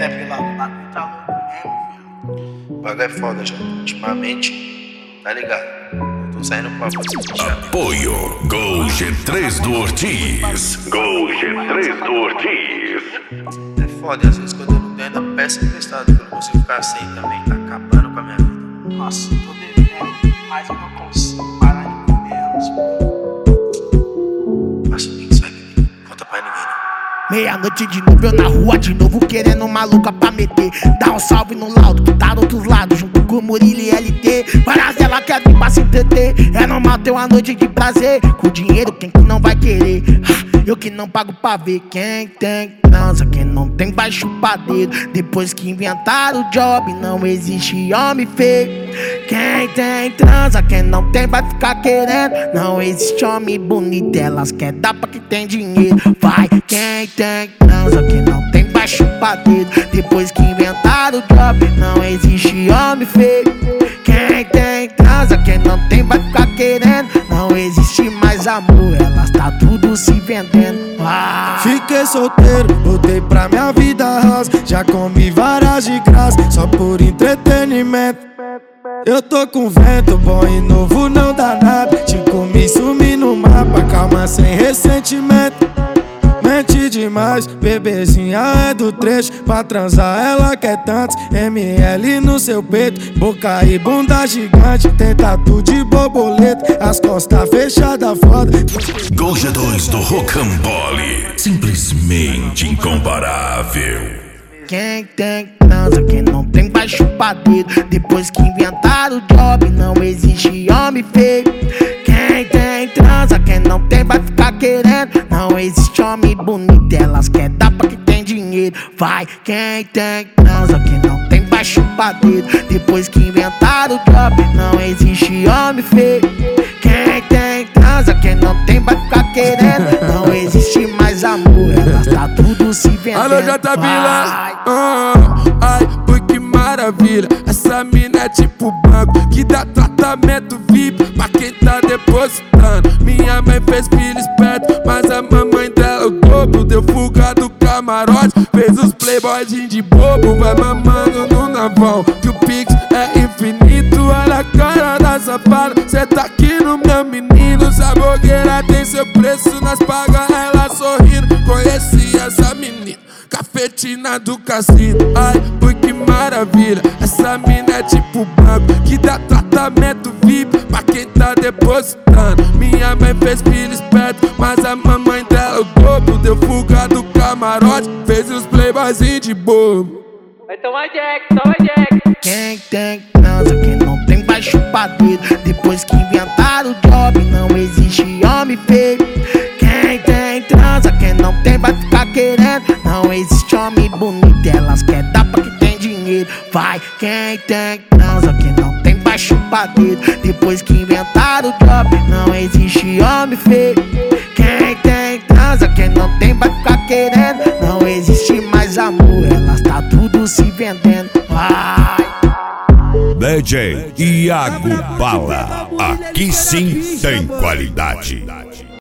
né, Pilado? O bagulho tá louco mesmo, viu? O bagulho é foda, já. Ultimamente, tá ligado? Eu tô saindo com a música. Apoio Gol G3 do Ortiz. Gol G3 do Ortiz. É foda, e às vezes quando eu não tenho, ainda peço emprestado, porque eu não consigo ficar sem também. Tá acabando com a minha vida. Nossa, eu tô devendo, mas eu não consigo parar de comer elas, pô. Passa o link, sai beber. Conta pra ninguém, não. Meia-noite de novo, eu na rua de novo, querendo maluca pra meter. Dá um salve no laudo, que tá do outro lado, junto com o Murilo e LT. Várias ela quer vir pra se entreter. É normal ter uma noite de prazer. Com dinheiro, quem que não vai querer? Eu que não pago pra ver. Quem tem transa, quem não tem vai chupar dedo. Depois que inventaram o job, não existe homem feio. Quem tem transa, quem não tem vai ficar querendo. Não existe homem bonito, elas querem dar pra quem tem dinheiro. Vai, quem tem transa, quem não tem vai chupar dedo. Depois que inventaram o job, não existe homem feio. Quem tem transa, quem não tem vai ficar querendo. Não existe mais amor, elas tá tudo se vendendo. Fiquei solteiro, voltei pra minha vida rasa. Já comi várias de graça, só por entretenimento. Eu tô com vento bom e novo, não dá nada. Te comi, sumi no mapa, calma sem ressentimento. Mente demais, bebezinha é do trecho. Pra transar ela quer tantos ml no seu peito. Boca e bunda gigante, tem tatu de borboleta. As costas fechadas foda. Gol G2 do Rocambole. Simplesmente incomparável. Quem tem transa, quem não tem vai chupar dedo. Depois que inventaram o job, não existe homem feio. Quem tem transa, quem não tem vai ficar querendo. Não existe homem bonito, elas querem dar pra quem tem dinheiro. Vai, quem tem transa, quem não tem vai chupar dedo. Depois que inventaram o job, não existe homem feio. Quem tem transa, quem não tem vai ficar querendo. Não existe mais amor, elas tá tudo se vendendo. Alô, Jatabila, ai, ui, que maravilha. Essa mina é tipo banco, que dá tratamento VIP pra quem tá depositando. Minha mãe fez filho esperto, mas a mamãe dela o dobro. Deu fuga do camarote, fez os playboyzinhos de bobo. Vai mamando no navão, que o Pix é infinito. Olha a cara da safada, cê tá aqui no meu menino. Sabogueira tem seu preço, nós paga ela sorrindo. Conheci essa menina, cafetina do cassino. Ai, ui, que maravilha. Essa mina é tipo banco, que dá tratamento VIP pra quem tá depositando. Minha mãe fez filho esperto, mas a mamãe dela o dobro. Deu fuga do camarote, fez os playboyzinhos de bobo. Vai tomar Jack, toma Jack. Quem tem transa, quem não tem vai chupar dedo. Depois que inventaram o job, não existe homem feio. Quem tem transa, quem não tem vai ficar querendo. Não existe homem bonito, elas querem dar pra quem tem dinheiro. Vai, quem tem transa, quem não tem vai chupar dedo. Depois que inventaram o job, não existe homem feio. Quem tem transa, quem não tem vai ficar querendo. Não existe mais amor, elas tá tudo se vendendo. DJ Iago Bala. Aqui sim tem qualidade.